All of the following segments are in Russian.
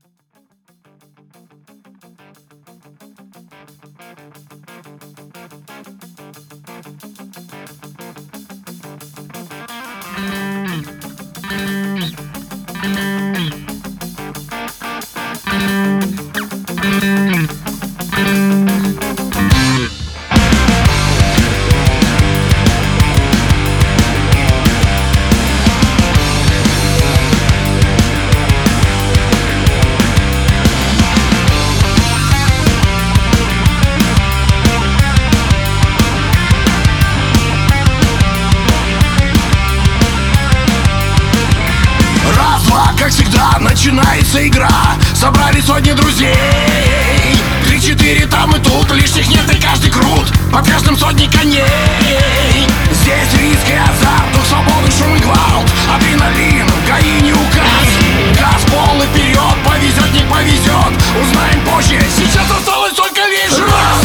Как всегда начинается игра. Собрали сотни друзей. 3-4 там и тут, лишних нет и каждый крут. Под каждым сотни коней. Здесь риск и азарт, дух свободы, шум и гвалт. Адреналин, ГАИ не указ. Газ полный вперед, повезет, не повезет. Узнаем позже, сейчас осталось только лишь раз.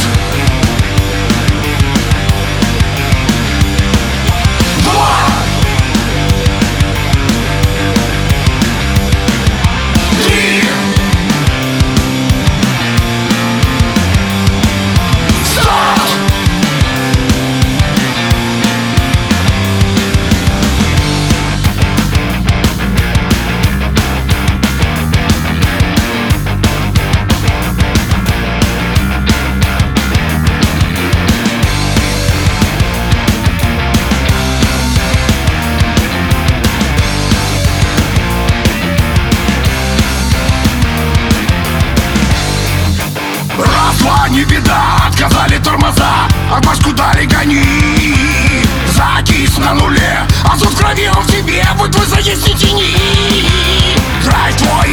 Не беда, отказали тормоза, отмашку дали, гони. Закись на нуле, азот в крови, он в тебе, будь твой заезд, не тяни. Драйв твой